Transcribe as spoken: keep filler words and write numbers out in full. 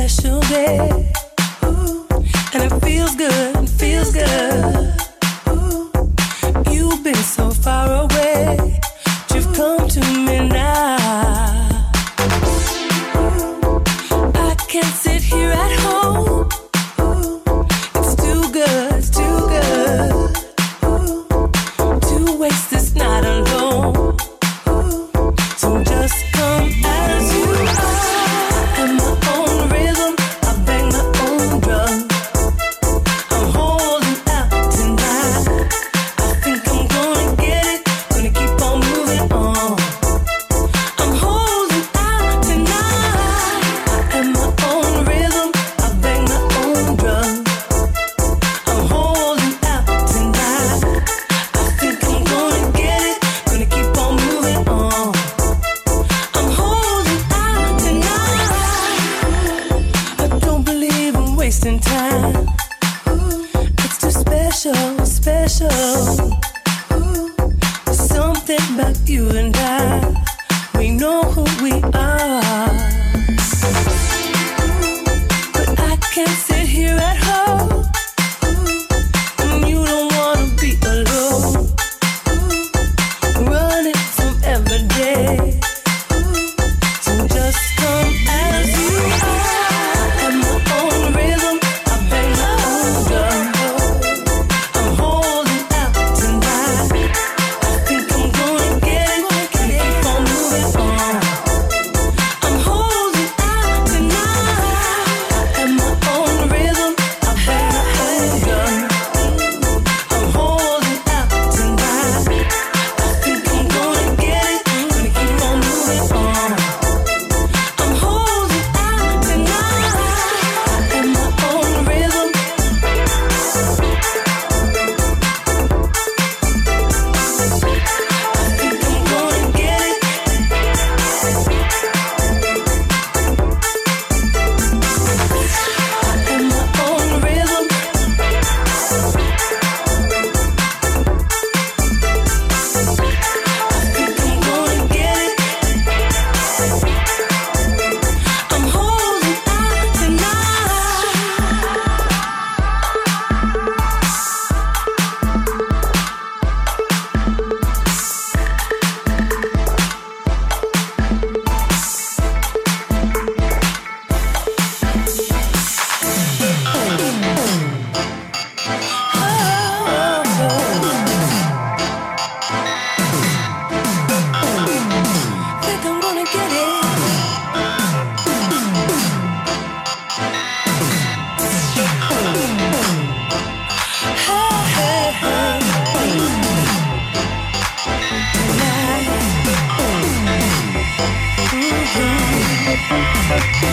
special day. Ooh, and it feels good, it feels good. Ooh, you've been so far away, but you've come to me now. Ooh, I can't sit here at home. Ooh, it's too good, it's too good. Ooh, to waste this night alone. Ooh, so just come as you are. In my own rhythm, I bang my own drum. I'm holding out tonight. I think I'm gonna get it, gonna keep on moving on. I'm holding out tonight. In my own rhythm, I bang my own drum. I'm holding out tonight. I think I'm gonna get it, gonna keep on moving on. I'm holding out tonight. I don't believe I'm wasting time. Ooh, it's too special, special. Ooh, there's something about you and I. We know who we are. Ooh, but I can't sit here at home. Ooh, and you don't wanna be alone. Ooh, running from every day. So just come as you are. In my own rhythm, I bang my own drum. I'm holding out tonight. I think I'm gonna get it, gonna keep on moving on. I'm holding out tonight. In my own rhythm, I bang my own drum. I'm holding out tonight. I think I'm gonna get it, gonna keep on moving on. I'm holding out tonight. In my own rhythm. I think I'm gonna get it. In my own rhythm. I think I'm gonna get it. I'm holding out tonight. Think I'm gonna get it. Hey, hey, hey. Tonight. Mhm.